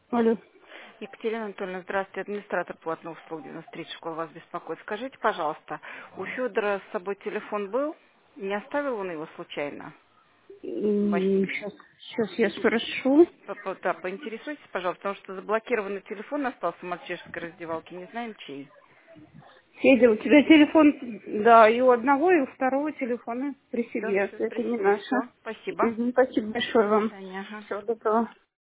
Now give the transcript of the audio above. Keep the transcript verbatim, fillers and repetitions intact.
Алло. Екатерина Анатольевна, здравствуйте, администратор платных услуг девяносто три школа вас беспокоит. Скажите, пожалуйста, у Федора с собой телефон был? Не оставил он его случайно в бассейне? Сейчас, сейчас я спрошу. По- по- Да, поинтересуйтесь, пожалуйста, потому что заблокированный телефон остался в мальчишеской раздевалке, не знаем чей. Федя, у тебя телефон, да, и у одного, и у второго телефона при Да, себе. все, Это не спросите, наше. все, спасибо. Мгм, спасибо большое До вам. свидания. Ага. Всего доброго.